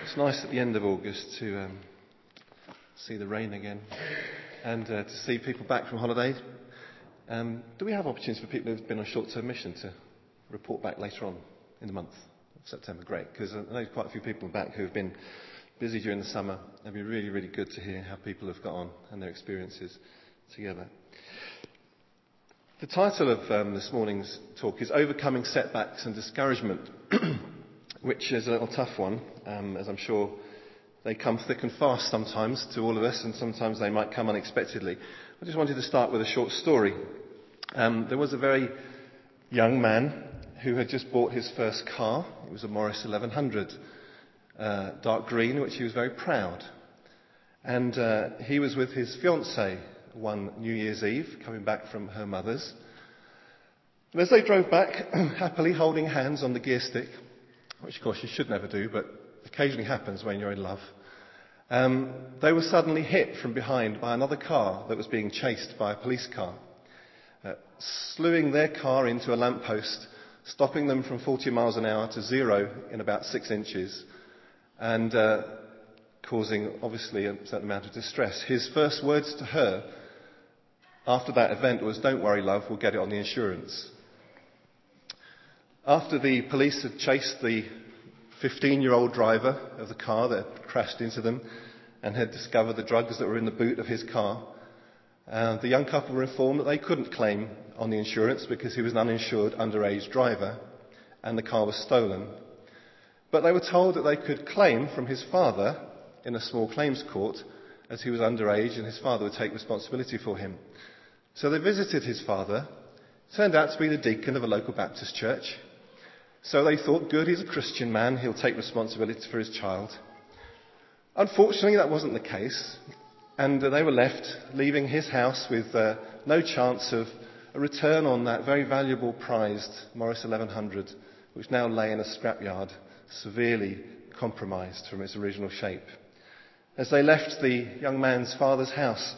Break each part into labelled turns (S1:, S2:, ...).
S1: It's nice at the end of August to see the rain again and to see people back from holiday. Do we have opportunities for people who've been on short-term mission to report back later on in the month of September? Great, because I know quite a few people back who have been busy during the summer. It'd be really, really good to hear how people have got on and their experiences together. The title of this morning's talk is Overcoming Setbacks and Discouragement, which is a little tough one, as I'm sure they come thick and fast sometimes to all of us, and sometimes they might come unexpectedly. I just wanted to start with a short story. There was a very young man who had just bought his first car. It was a Morris 1100, dark green, which he was very proud. And he was with his fiancée one New Year's Eve, coming back from her mother's. And as they drove back, happily holding hands on the gear stick, which of course you should never do, but occasionally happens when you're in love, they were suddenly hit from behind by another car that was being chased by a police car, slewing their car into a lamppost, stopping them from 40 miles an hour to 0 in about 6 inches, and causing, obviously, a certain amount of distress. His first words to her after that event was, "Don't worry, love, we'll get it on the insurance." After the police had chased the 15-year-old driver of the car that had crashed into them and had discovered the drugs that were in the boot of his car, the young couple were informed that they couldn't claim on the insurance because he was an uninsured underage driver and the car was stolen. But they were told that they could claim from his father in a small claims court, as he was underage and his father would take responsibility for him. So they visited his father. Turned out to be the deacon of a local Baptist church. So they thought, good, he's a Christian man, he'll take responsibility for his child. Unfortunately, that wasn't the case, and they were left, leaving his house with no chance of a return on that very valuable prized Morris 1100, which now lay in a scrapyard, severely compromised from its original shape. As they left the young man's father's house,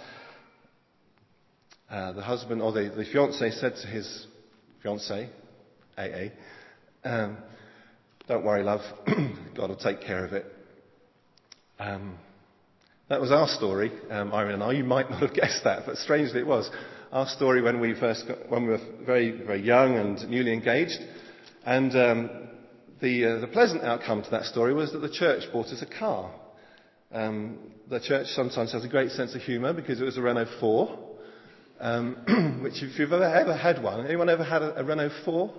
S1: the husband, or the fiancé, said to his fiancée, AA, "Don't worry, love, God will take care of it." That was our story, Irene and I. You might not have guessed that, but strangely it was our story when we were very, very young and newly engaged. And the pleasant outcome to that story was that the church bought us a car. The church sometimes has a great sense of humour because it was a Renault 4, which if you've ever had one, anyone ever had a Renault 4?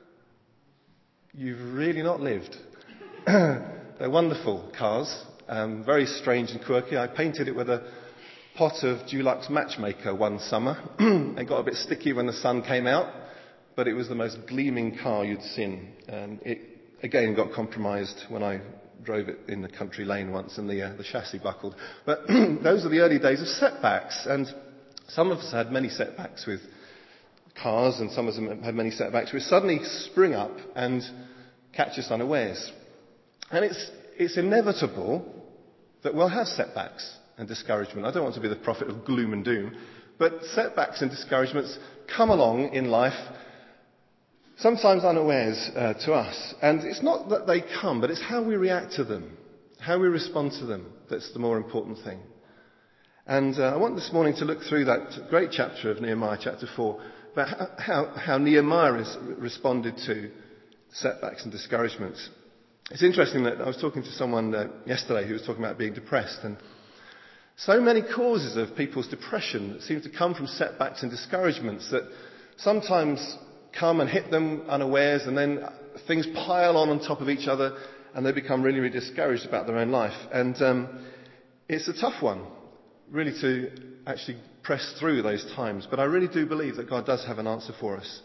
S1: You've really not lived. They're wonderful cars, very strange and quirky. I painted it with a pot of Dulux Matchmaker one summer. It got a bit sticky when the sun came out, but it was the most gleaming car you'd seen. It again got compromised when I drove it in the country lane once and the chassis buckled. But those are the early days of setbacks, and some of us had many setbacks with cars, and some of them had many setbacks which suddenly spring up and catch us unawares. And it's inevitable that we'll have setbacks and discouragement. I don't want to be the prophet of gloom and doom, but setbacks and discouragements come along in life, sometimes unawares to us. And it's not that they come, but it's how we react to them, how we respond to them, that's the more important thing. And I want this morning to look through that great chapter of Nehemiah, chapter 4, about how Nehemiah responded to setbacks and discouragements. It's interesting that I was talking to someone yesterday who was talking about being depressed, and so many causes of people's depression seem to come from setbacks and discouragements that sometimes come and hit them unawares, and then things pile on top of each other and they become really, really discouraged about their own life. And it's a tough one, really, to actually press through those times. But I really do believe that God does have an answer for us.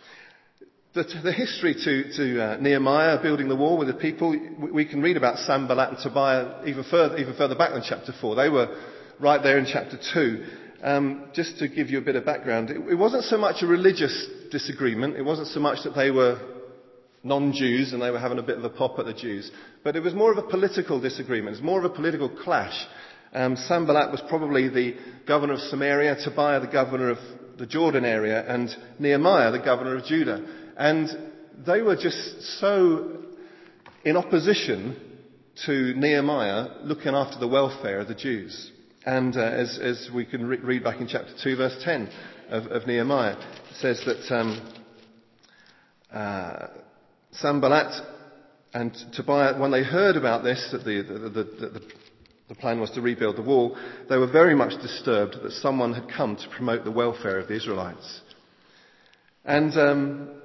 S1: The history to Nehemiah building the wall with the people, we can read about Sanballat and Tobiah even further back than chapter 4. They were right there in chapter 2. Just to give you a bit of background, it wasn't so much a religious disagreement. It wasn't so much that they were non-Jews and they were having a bit of a pop at the Jews. But it was more of a political disagreement. It was more of a political clash. Sanballat was probably the governor of Samaria, Tobiah the governor of the Jordan area, and Nehemiah the governor of Judah. And they were just so in opposition to Nehemiah looking after the welfare of the Jews. And as we can read back in chapter 2, verse 10 of Nehemiah, it says that Sanballat and Tobiah, when they heard about this, that the plan was to rebuild the wall, they were very much disturbed that someone had come to promote the welfare of the Israelites. And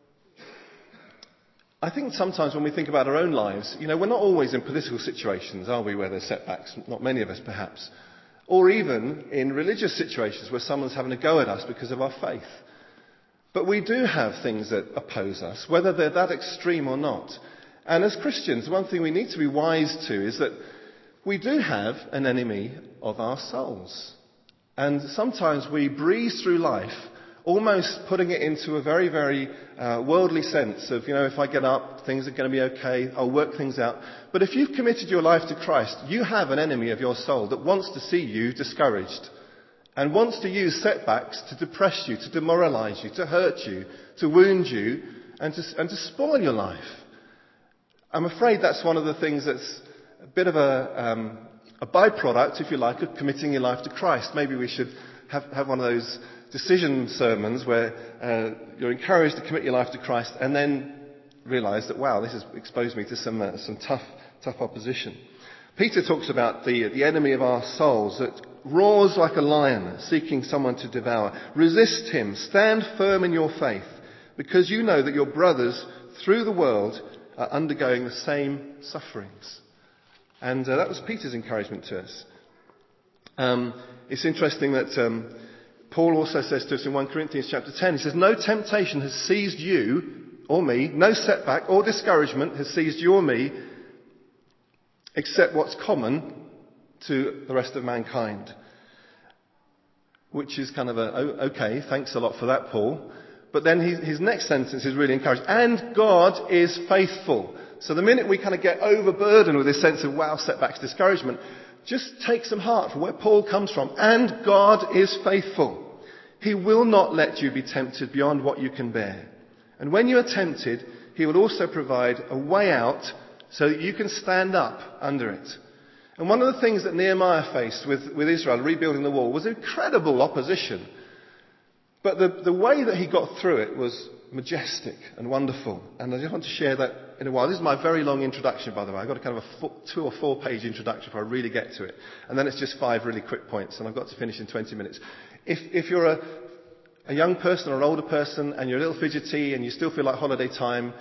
S1: I think sometimes when we think about our own lives, we're not always in political situations, are we, where there's setbacks? Not many of us, perhaps. Or even in religious situations where someone's having a go at us because of our faith. But we do have things that oppose us, whether they're that extreme or not. And as Christians, one thing we need to be wise to is that we do have an enemy of our souls. And sometimes we breeze through life almost putting it into a very, very worldly sense of, if I get up, things are going to be okay, I'll work things out. But if you've committed your life to Christ, you have an enemy of your soul that wants to see you discouraged and wants to use setbacks to depress you, to demoralize you, to hurt you, to wound you, and to spoil your life. I'm afraid that's one of the things that's a bit of a byproduct, if you like, of committing your life to Christ. Maybe we should have one of those decision sermons where you're encouraged to commit your life to Christ and then realise that, wow, this has exposed me to some tough opposition. Peter talks about the enemy of our souls that roars like a lion seeking someone to devour. Resist him, stand firm in your faith, because you know that your brothers through the world are undergoing the same sufferings. And that was Peter's encouragement to us. It's interesting that Paul also says to us in 1 Corinthians chapter 10, he says, no temptation has seized you or me, no setback or discouragement has seized you or me, except what's common to the rest of mankind. Which is kind of okay, thanks a lot for that, Paul. But then his next sentence is really encouraging. And God is faithful. So the minute we kind of get overburdened with this sense of, wow, setbacks, discouragement, just take some heart from where Paul comes from. And God is faithful. He will not let you be tempted beyond what you can bear. And when you are tempted, he will also provide a way out so that you can stand up under it. And one of the things that Nehemiah faced with Israel rebuilding the wall was incredible opposition. But the way that he got through it was majestic and wonderful. And I just want to share that in a while. This is my very long introduction, by the way. I've got a kind of a 2 or 4 page introduction before I really get to it. And then it's just 5 really quick points, and I've got to finish in 20 minutes. If you're a young person or an older person and you're a little fidgety and you still feel like holiday time,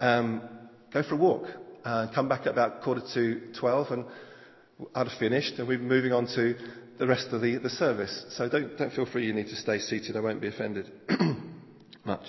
S1: go for a walk. Come back at about 11:45 and I'd have finished and we'll be moving on to the rest of the service. So don't feel free, you need to stay seated. I won't be offended much.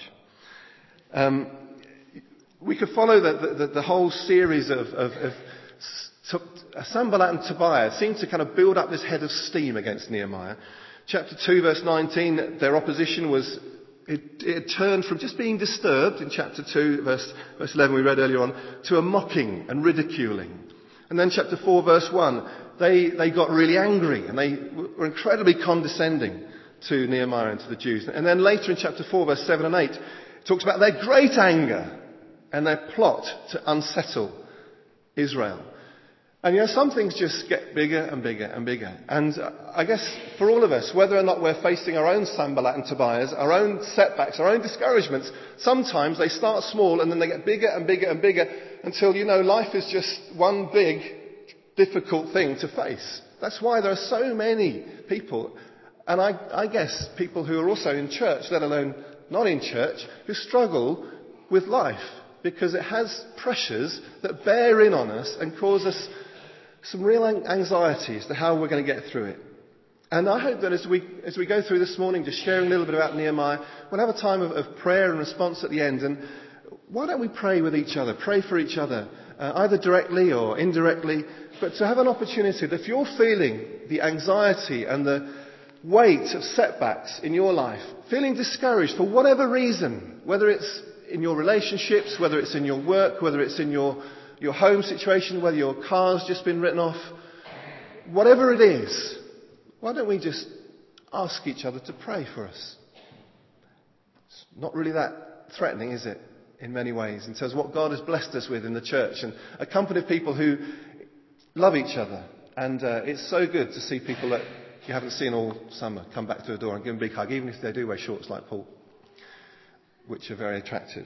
S1: We could follow the whole series of Sanballat and Tobiah seemed to kind of build up this head of steam against Nehemiah. Chapter 2 verse 19, their opposition was, it turned from just being disturbed in chapter 2 verse 11 we read earlier on, to a mocking and ridiculing. And then chapter 4 verse 1, they got really angry and they were incredibly condescending to Nehemiah and to the Jews. And then later in chapter 4 verse 7 and 8, it talks about their great anger and their plot to unsettle Israel. And some things just get bigger and bigger and bigger. And I guess for all of us, whether or not we're facing our own Sanballat and Tobiahs, our own setbacks, our own discouragements, sometimes they start small and then they get bigger and bigger and bigger until, life is just one big, difficult thing to face. That's why there are so many people, and I guess people who are also in church, let alone not in church, who struggle with life because it has pressures that bear in on us and cause us some real anxiety as to how we're going to get through it. And I hope that as we go through this morning, just sharing a little bit about Nehemiah, we'll have a time of prayer and response at the end. And why don't we pray with each other, pray for each other, either directly or indirectly, but to have an opportunity that if you're feeling the anxiety and the weight of setbacks in your life, feeling discouraged for whatever reason, whether it's in your relationships, whether it's in your work, whether it's in your home situation, whether your car's just been written off, whatever it is, why don't we just ask each other to pray for us? It's not really that threatening, is it? In many ways, in terms of what God has blessed us with in the church, and a company of people who, love each other. And it's so good to see people that you haven't seen all summer come back to the door and give them a big hug, even if they do wear shorts like Paul, which are very attractive.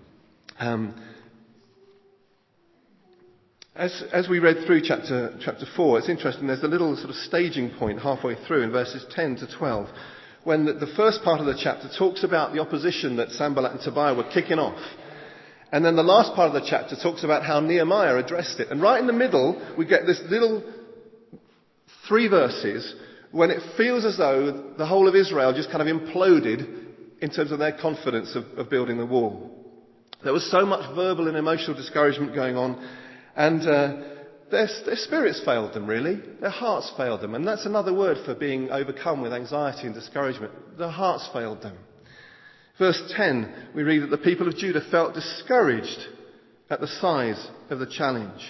S1: As we read through chapter 4, it's interesting, there's a little sort of staging point halfway through in verses 10 to 12, when the first part of the chapter talks about the opposition that Sanballat and Tobiah were kicking off. And then the last part of the chapter talks about how Nehemiah addressed it. And right in the middle, we get this little 3 verses when it feels as though the whole of Israel just kind of imploded in terms of their confidence of building the wall. There was so much verbal and emotional discouragement going on, and their spirits failed them, really. Their hearts failed them. And that's another word for being overcome with anxiety and discouragement. Their hearts failed them. Verse 10, we read that the people of Judah felt discouraged at the size of the challenge.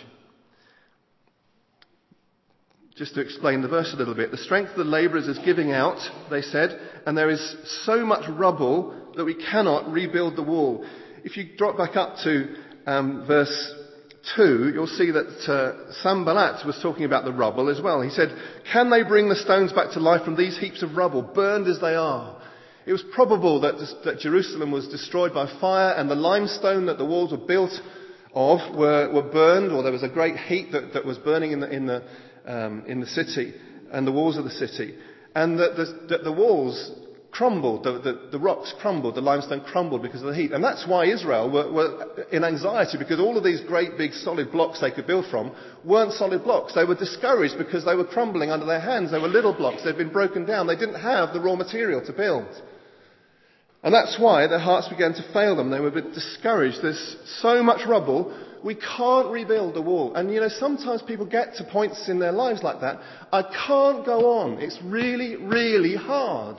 S1: Just to explain the verse a little bit, the strength of the labourers is giving out, they said, and there is so much rubble that we cannot rebuild the wall. If you drop back up to verse 2, you'll see that Sanballat was talking about the rubble as well. He said, "Can they bring the stones back to life from these heaps of rubble, burned as they are?" It was probable that Jerusalem was destroyed by fire, and the limestone that the walls were built of were burned, or there was a great heat that was burning in the city and the walls of the city, and that the walls crumbled, the rocks crumbled, the limestone crumbled because of the heat. And that's why Israel were in anxiety, because all of these great big solid blocks they could build from weren't solid blocks. They were discouraged because they were crumbling under their hands. They were little blocks. They'd been broken down. They didn't have the raw material to build. And that's why their hearts began to fail them. They were a bit discouraged. There's so much rubble, we can't rebuild the wall. And sometimes people get to points in their lives like that. I can't go on. It's really, really hard.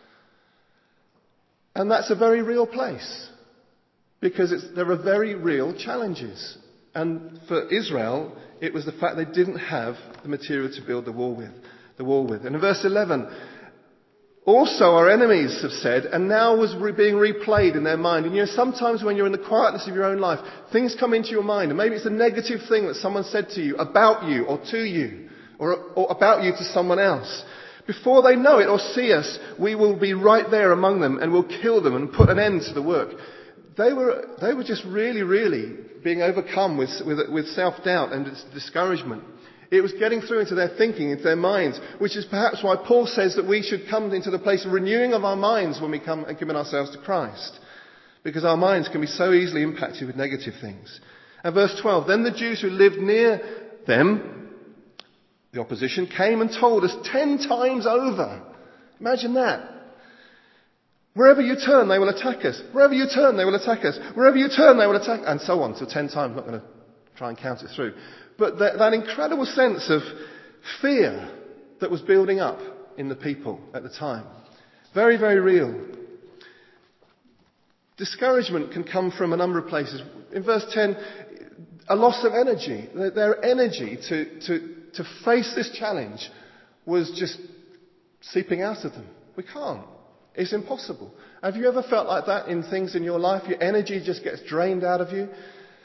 S1: And that's a very real place, because there are very real challenges. And for Israel, it was the fact they didn't have the material to build the wall with. And in verse 11, also our enemies have said, and now was being replayed in their mind. And sometimes when you're in the quietness of your own life, things come into your mind, and maybe it's a negative thing that someone said to you, about you, or to you, or about you to someone else. Before they know it or see us, we will be right there among them, and we'll kill them and put an end to the work. They were just really, really being overcome with self-doubt and discouragement. It was getting through into their thinking, into their minds, which is perhaps why Paul says that we should come into the place of renewing of our minds when we come and commit ourselves to Christ. Because our minds can be so easily impacted with negative things. And verse 12, then the Jews who lived near them, the opposition, came and told us 10 times over. Imagine that. Wherever you turn, they will attack us. Wherever you turn, they will attack us. Wherever you turn, they will attack, and so on. So 10 times, I'm not going to try and count it through. But that incredible sense of fear that was building up in the people at the time. Very, very real. Discouragement can come from a number of places. In verse 10, a loss of energy. Their energy to face this challenge was just seeping out of them. We can't. It's impossible. Have you ever felt like that in things in your life? Your energy just gets drained out of you.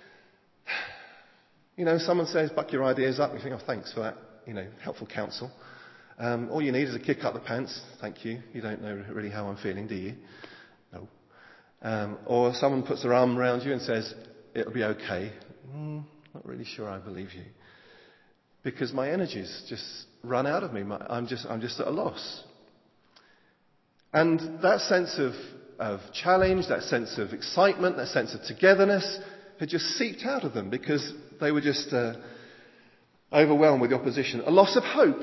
S1: Someone says, buck your ideas up. You think, oh, thanks for that, helpful counsel. All you need is a kick up the pants. Thank you. You don't know really how I'm feeling, do you? No. Or someone puts their arm around you and says, it'll be okay. Not really sure I believe you. Because my energy's just run out of me. I'm just at a loss. And that sense of challenge, that sense of excitement, that sense of togetherness had just seeped out of them because they were just overwhelmed with the opposition. A loss of hope.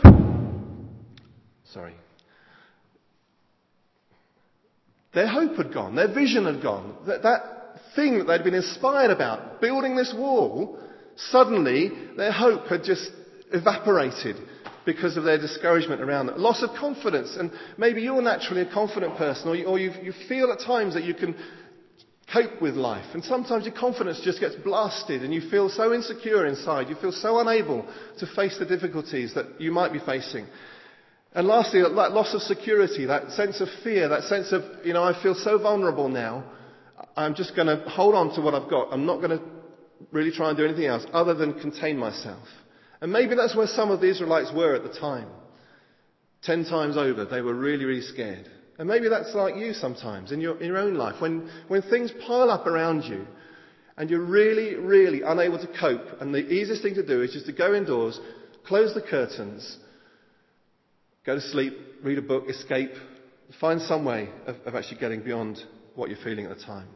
S1: Their hope had gone. Their vision had gone. That thing that they'd been inspired about, building this wall, suddenly their hope had just evaporated because of their discouragement around it. A loss of confidence. And maybe you're naturally a confident person, or you feel at times that you can cope with life. And sometimes your confidence just gets blasted and you feel so insecure inside. You feel so unable to face the difficulties that you might be facing. And lastly, that loss of security, that sense of fear, that sense of, I feel so vulnerable now. I'm just going to hold on to what I've got. I'm not going to really try and do anything else other than contain myself. And maybe that's where some of the Israelites were at the time. 10 times over, they were really, really scared. And maybe that's like you sometimes in your own life. When things pile up around you and you're really, really unable to cope, and the easiest thing to do is just to go indoors, close the curtains, go to sleep, read a book, escape, find some way of actually getting beyond what you're feeling at the time.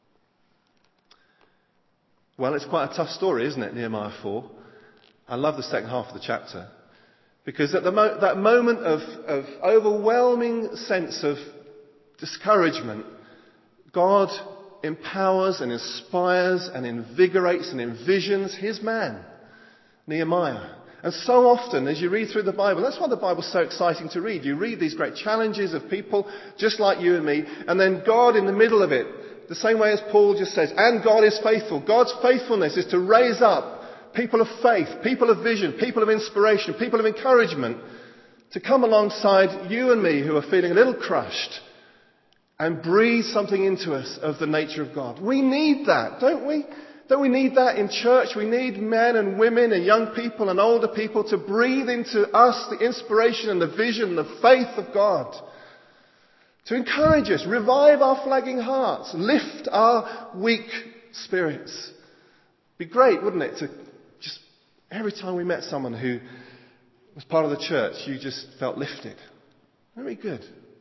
S1: Well, it's quite a tough story, isn't it, Nehemiah 4? I love the second half of the chapter. Because at that moment of overwhelming sense of discouragement, God empowers and inspires and invigorates and envisions his man, Nehemiah. And so often, as you read through the Bible, that's why the Bible's so exciting to read. You read these great challenges of people just like you and me, and then God in the middle of it, the same way as Paul just says, and God is faithful. God's faithfulness is to raise up people of faith, people of vision, people of inspiration, people of encouragement, to come alongside you and me who are feeling a little crushed and breathe something into us of the nature of God. We need that, don't we? Don't we need that in church? We need men and women and young people and older people to breathe into us the inspiration and the vision, the faith of God. To encourage us, revive our flagging hearts, lift our weak spirits. It'd be great, wouldn't it, to just every time we met someone who was part of the church, you just felt lifted. Very good.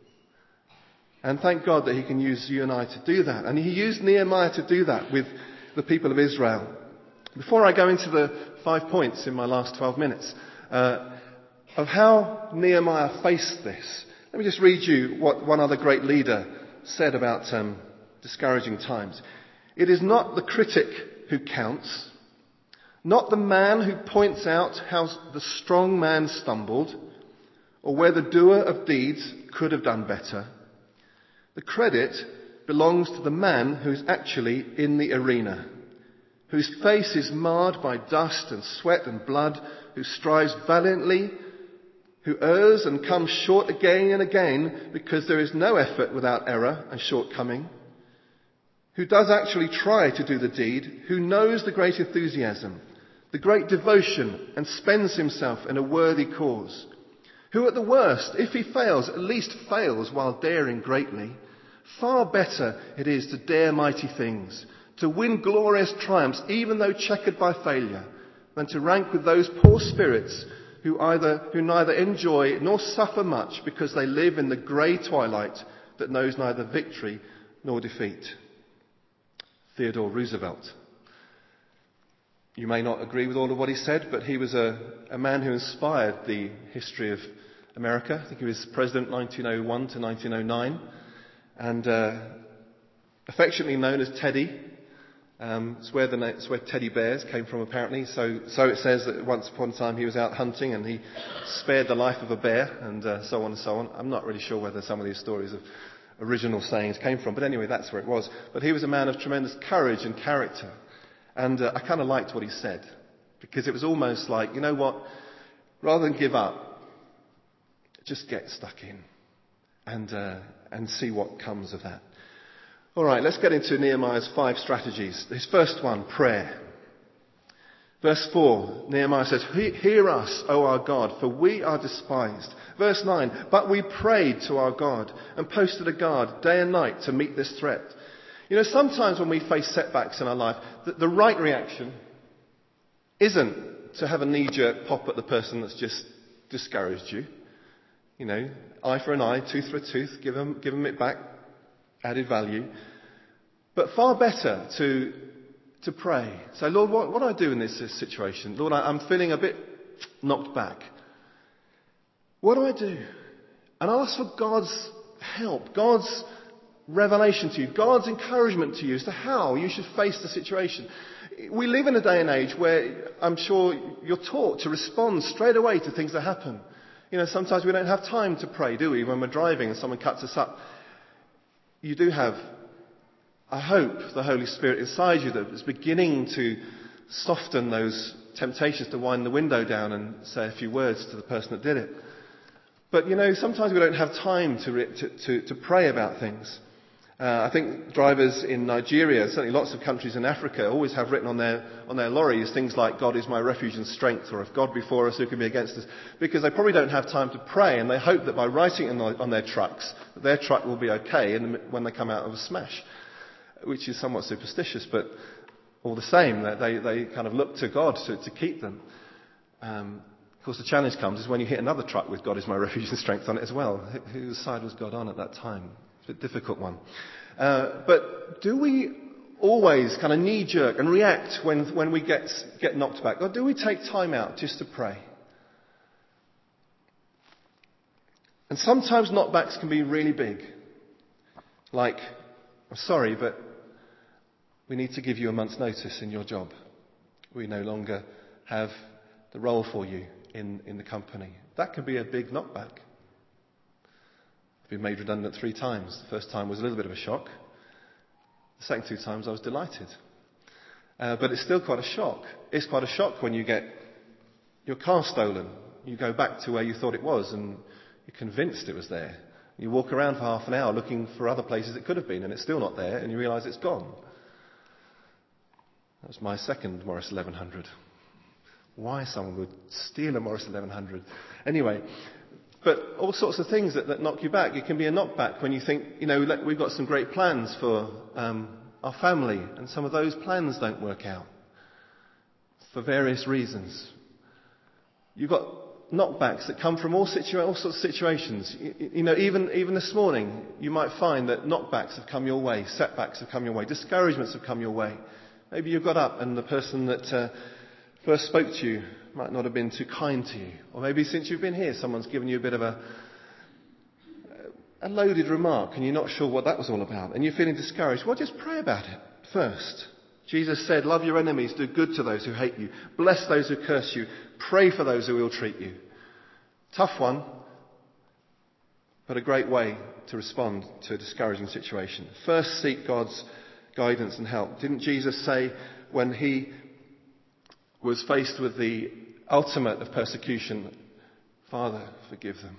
S1: And thank God that he can use you and I to do that. And he used Nehemiah to do that with the people of Israel. Before I go into the 5 points in my last 12 minutes of how Nehemiah faced this, let me just read you what one other great leader said about discouraging times. It is not the critic who counts, not the man who points out how the strong man stumbled, or where the doer of deeds could have done better. The credit belongs to the man who's actually in the arena, whose face is marred by dust and sweat and blood, who strives valiantly, who errs and comes short again and again because there is no effort without error and shortcoming, who does actually try to do the deed, who knows the great enthusiasm, the great devotion, and spends himself in a worthy cause, who at the worst, if he fails, at least fails while daring greatly. Far better it is to dare mighty things, to win glorious triumphs even though checkered by failure, than to rank with those poor spirits who neither enjoy nor suffer much because they live in the grey twilight that knows neither victory nor defeat. Theodore Roosevelt. You may not agree with all of what he said, but he was a man who inspired the history of America. I think he was president 1901 to 1909, and affectionately known as Teddy. It's where teddy bears came from, apparently. So it says that once upon a time he was out hunting and he spared the life of a bear, and so on and so on. I'm not really sure whether some of these stories of original sayings came from, but anyway, that's where it was. But he was a man of tremendous courage and character, and I kind of liked what he said, because it was almost like, you know what, rather than give up, just get stuck in and see what comes of that. All right, let's get into Nehemiah's 5 strategies. His first one, prayer. Verse 4, Nehemiah says, "Hear us, O our God, for we are despised." Verse 9, "But we prayed to our God and posted a guard day and night to meet this threat." You know, sometimes when we face setbacks in our life, the right reaction isn't to have a knee-jerk pop at the person that's just discouraged you. You know, eye for an eye, tooth for a tooth, give them it back, added value. But far better to pray. So, Lord, what do I do in this situation? Lord, I'm feeling a bit knocked back. What do I do? And ask for God's help, God's revelation to you, God's encouragement to you as to how you should face the situation. We live in a day and age where I'm sure you're taught to respond straight away to things that happen. You know, sometimes we don't have time to pray, do we, when we're driving and someone cuts us up. You do have, I hope, the Holy Spirit inside you that is beginning to soften those temptations to wind the window down and say a few words to the person that did it. But, you know, sometimes we don't have time to pray about things. I think drivers in Nigeria, certainly lots of countries in Africa, always have written on their lorries things like, God is my refuge and strength, or if God be for us, who can be against us? Because they probably don't have time to pray, and they hope that by writing it on their trucks, that their truck will be okay when they come out of a smash, which is somewhat superstitious, but all the same, they kind of look to God to keep them. Of course, the challenge comes is when you hit another truck with God is my refuge and strength on it as well. Whose side was God on at that time? It's a difficult one. But do we always kind of knee-jerk and react when we get knocked back? Or do we take time out just to pray? And sometimes knockbacks can be really big. Like, I'm sorry, but we need to give you a month's notice in your job. We no longer have the role for you in the company. That could be a big knockback. I've been made redundant 3 times. The first time was a little bit of a shock. The second 2 times I was delighted. But it's still quite a shock. It's quite a shock when you get your car stolen. You go back to where you thought it was and you're convinced it was there. You walk around for half an hour looking for other places it could have been and it's still not there and you realise it's gone. That was my second Morris 1100. Why someone would steal a Morris 1100. Anyway, but all sorts of things that knock you back. It can be a knockback when you think, we've got some great plans for our family, and some of those plans don't work out for various reasons. You've got knockbacks that come from all sorts of situations. Even this morning, you might find that knockbacks have come your way, setbacks have come your way, discouragements have come your way. Maybe you got up and the person that first spoke to you might not have been too kind to you. Or maybe since you've been here, someone's given you a bit of a loaded remark and you're not sure what that was all about. And you're feeling discouraged. Well, just pray about it first. Jesus said, love your enemies, do good to those who hate you, bless those who curse you, pray for those who ill-treat you. Tough one, but a great way to respond to a discouraging situation. First, seek God's guidance and help. Didn't Jesus say when he was faced with the ultimate of persecution, Father, forgive them.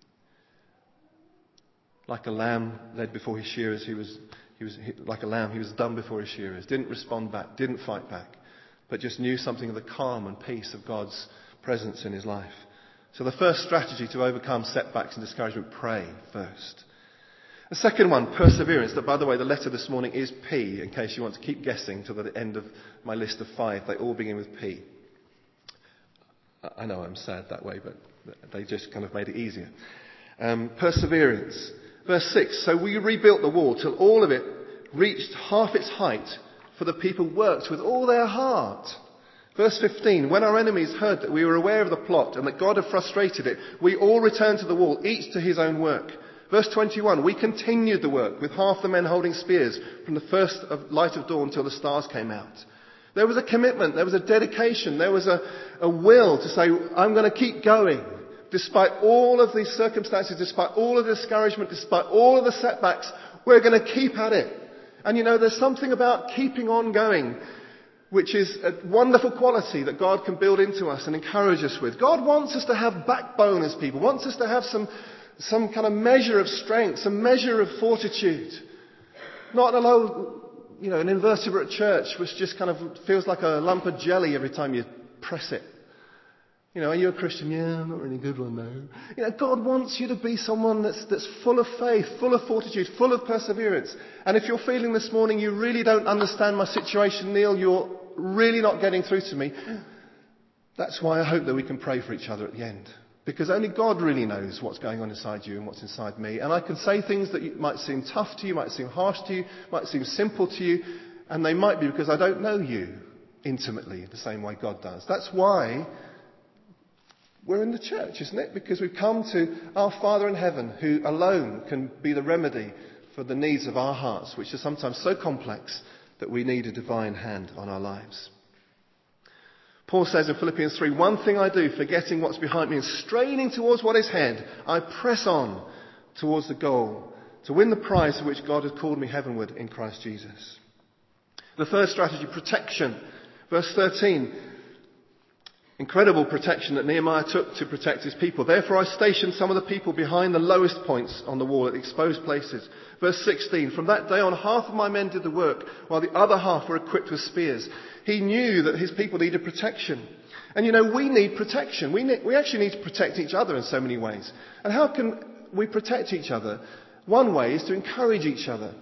S1: Like a lamb led before his shearers, he was like a lamb, he was dumb before his shearers, didn't respond back, didn't fight back, but just knew something of the calm and peace of God's presence in his life. So the first strategy to overcome setbacks and discouragement, pray first. The second one, perseverance. That, by the way, the letter this morning is P, in case you want to keep guessing to the end of my list of 5. They all begin with P. I know I'm sad that way, but they just kind of made it easier. Perseverance. Verse 6, so we rebuilt the wall till all of it reached half its height, for the people worked with all their heart. Verse 15, when our enemies heard that we were aware of the plot and that God had frustrated it, we all returned to the wall, each to his own work. Verse 21, we continued the work with half the men holding spears from the first light of dawn till the stars came out. There was a commitment, there was a dedication, there was a will to say, I'm going to keep going. Despite all of these circumstances, despite all of the discouragement, despite all of the setbacks, we're going to keep at it. And there's something about keeping on going, which is a wonderful quality that God can build into us and encourage us with. God wants us to have backbone as people, wants us to have some kind of measure of strength, some measure of fortitude. Not an invertebrate church which just kind of feels like a lump of jelly every time you press it. Are you a Christian? Yeah, I'm not really a good one though. God wants you to be someone that's full of faith, full of fortitude, full of perseverance. And if you're feeling this morning, you really don't understand my situation, Neil, you're really not getting through to me. That's why I hope that we can pray for each other at the end. Because only God really knows what's going on inside you and what's inside me. And I can say things that might seem tough to you, might seem harsh to you, might seem simple to you. And they might be because I don't know you intimately the same way God does. That's why we're in the church, isn't it? Because we've come to our Father in heaven, who alone can be the remedy for the needs of our hearts, which are sometimes so complex that we need a divine hand on our lives. Paul says in Philippians 3, one thing I do, forgetting what's behind me and straining towards what is ahead, I press on towards the goal to win the prize for which God has called me heavenward in Christ Jesus. The third strategy, protection. Verse 13. Incredible protection that Nehemiah took to protect his people. Therefore I stationed some of the people behind the lowest points on the wall at the exposed places. Verse 16, from that day on, half of my men did the work, while the other half were equipped with spears. He knew that his people needed protection. And we need protection. We actually need to protect each other in so many ways. And how can we protect each other? One way is to encourage each other.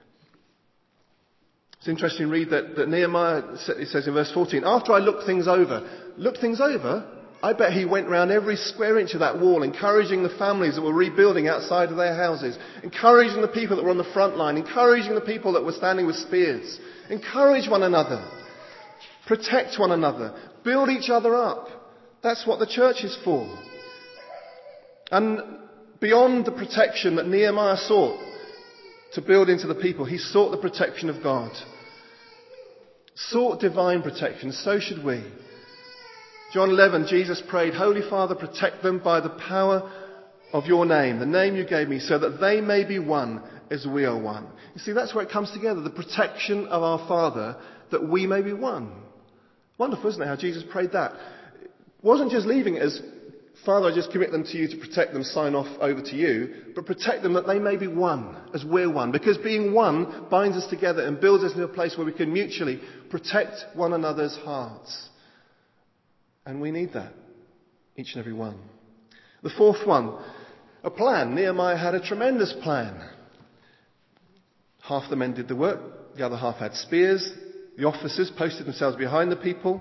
S1: It's interesting to read that Nehemiah, it says in verse 14, after I looked things over, I bet he went round every square inch of that wall, encouraging the families that were rebuilding outside of their houses, encouraging the people that were on the front line, encouraging the people that were standing with spears. Encourage one another. Protect one another. Build each other up. That's what the church is for. And beyond the protection that Nehemiah sought to build into the people, he sought the protection of God. Sought divine protection. So should we. John 11, Jesus prayed, Holy Father, protect them by the power of your name, the name you gave me, so that they may be one as we are one. You see, that's where it comes together. The protection of our Father, that we may be one. Wonderful, isn't it, how Jesus prayed that? It wasn't just leaving it as, Father, I just commit them to you to protect them, sign off over to you, but protect them that they may be one, as we're one. Because being one binds us together and builds us into a place where we can mutually protect one another's hearts. And we need that, each and every one. The fourth one, a plan. Nehemiah had a tremendous plan. Half the men did the work, the other half had spears. The officers posted themselves behind the people.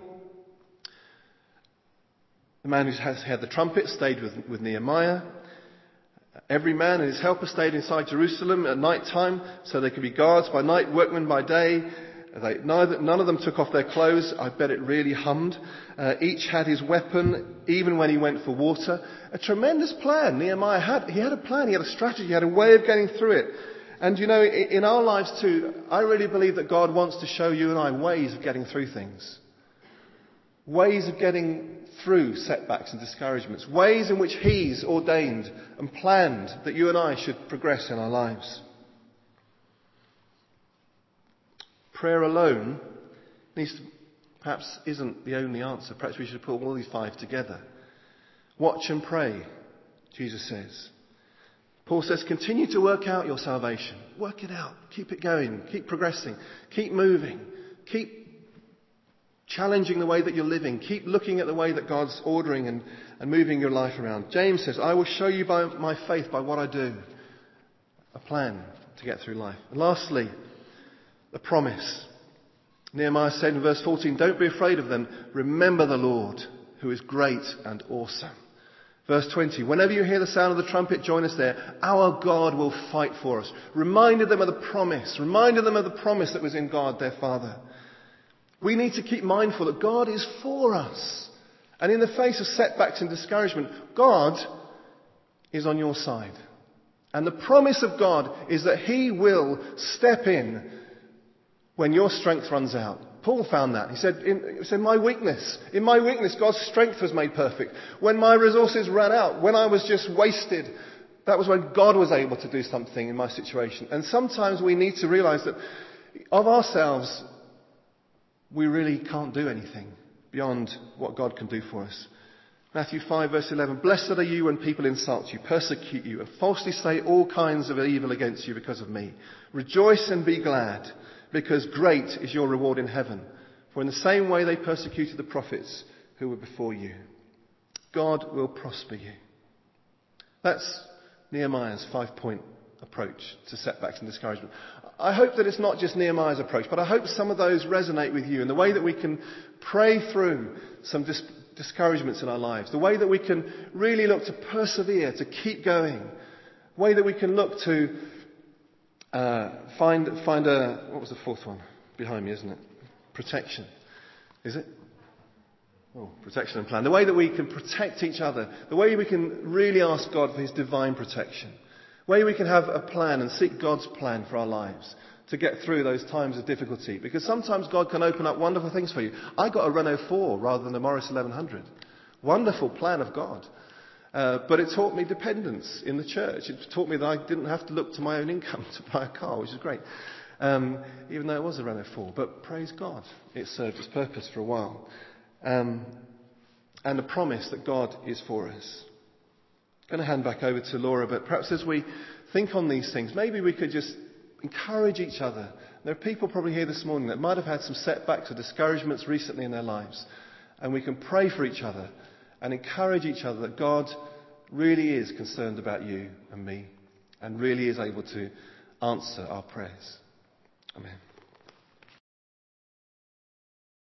S1: The man who had the trumpet stayed with Nehemiah. Every man and his helper stayed inside Jerusalem at night time, so they could be guards by night, workmen by day. None of them took off their clothes. I bet it really hummed. Each had his weapon, even when he went for water. A tremendous plan Nehemiah had. He had a plan, he had a strategy, he had a way of getting through it. And in our lives too, I really believe that God wants to show you and I ways of getting through things. Ways of getting through setbacks and discouragements. Ways in which He's ordained and planned that you and I should progress in our lives. Prayer alone perhaps isn't the only answer. Perhaps we should put all these five together. Watch and pray, Jesus says. Paul says, continue to work out your salvation. Work it out. Keep it going. Keep progressing. Keep moving. Keep challenging the way that you're living. Keep looking at the way that God's ordering and moving your life around. James says, I will show you by my faith, by what I do, a plan to get through life. And lastly, the promise. Nehemiah said in verse 14, don't be afraid of them. Remember the Lord, who is great and awesome. Verse 20, whenever you hear the sound of the trumpet, join us there. Our God will fight for us. Reminded them of the promise. Reminded them of the promise that was in God, their Father. We need to keep mindful that God is for us. And in the face of setbacks and discouragement, God is on your side. And the promise of God is that He will step in when your strength runs out. Paul found that. He said, in my weakness, God's strength was made perfect. When my resources ran out, when I was just wasted, that was when God was able to do something in my situation. And sometimes we need to realize that of ourselves, we really can't do anything beyond what God can do for us. Matthew 5 verse 11, blessed are you when people insult you, persecute you, and falsely say all kinds of evil against you because of me. Rejoice and be glad, because great is your reward in heaven. For in the same way they persecuted the prophets who were before you. God will prosper you. That's Nehemiah's 5-point approach to setbacks and discouragement. I hope that it's not just Nehemiah's approach, but I hope some of those resonate with you in the way that we can pray through some discouragements in our lives. The way that we can really look to persevere, to keep going. The way that we can look to find a, what was the fourth one? Behind me, isn't it? Protection. Is it? Oh, protection and plan. The way that we can protect each other. The way we can really ask God for His divine protection. The way we can have a plan and seek God's plan for our lives to get through those times of difficulty. Because sometimes God can open up wonderful things for you. I got a Renault 4 rather than a Morris 1100. Wonderful plan of God. But it taught me dependence in the church. It taught me that I didn't have to look to my own income to buy a car, which is great. Even though it was a Renault 4. But praise God, it served its purpose for a while. and the promise that God is for us. I'm going to hand back over to Laura, but perhaps as we think on these things, maybe we could just encourage each other. There are people probably here this morning that might have had some setbacks or discouragements recently in their lives, and we can pray for each other and encourage each other that God really is concerned about you and me and really is able to answer our prayers.